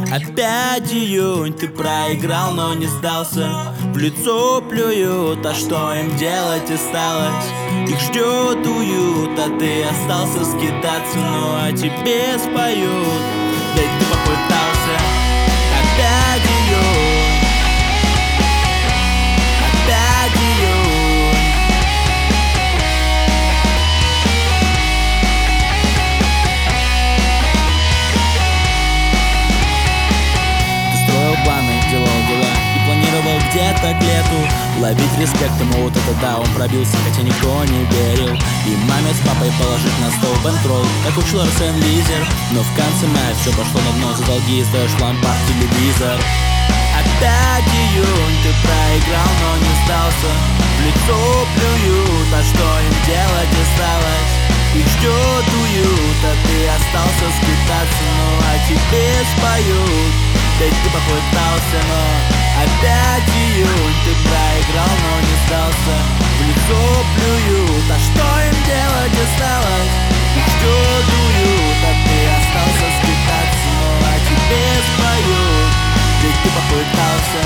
Опять июнь, ты проиграл, но не сдался. В лицо плюют, а что им делать осталось? Их ждет уют, а ты остался скитаться. Ну а тебе споют, да и ты попытался. Опять июнь, опять июнь. Планы, делал дела и планировал где-то к лету ловить респектом, вот это да, он пробился, хотя никто не верил. И маме с папой положить на стол бэнкролл, как учил Арсен Лизер. Но в конце мая все пошло на дно, за долги сдаешь лампад телевизор. Опять июнь, ты проиграл, но не сдался. В лицо плюют, а что им делать осталось? Их ждет уют, а ты остался скитаться. Ну а тебе споют, ведь ты попытался, но опять июнь, ты проиграл, но не сдался. В лицо плюют, а что им делать осталось? Их ждет уют, а ты остался скитаться. Ну а тебе споют, ведь ты попытался.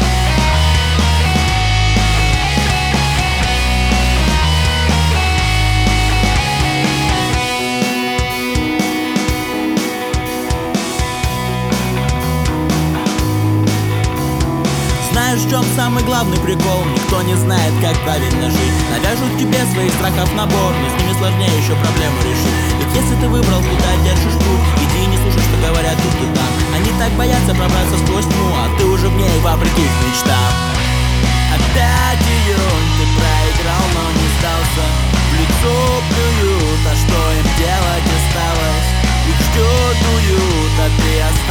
Знаешь, в чем самый главный прикол? Никто не знает, как правильно жить. Навяжут тебе своих страхов набор, но с ними сложнее еще проблему решить. Ведь если ты выбрал, куда держишь путь, иди и не слушай, что говорят тут и там. Они так боятся пробраться сквозь тьму, а ты уже в ней вопреки их мечтам. Опять июнь, ты проиграл, но не сдался. В лицо плюют, а что им делать осталось? Их ждет уют, а ты остался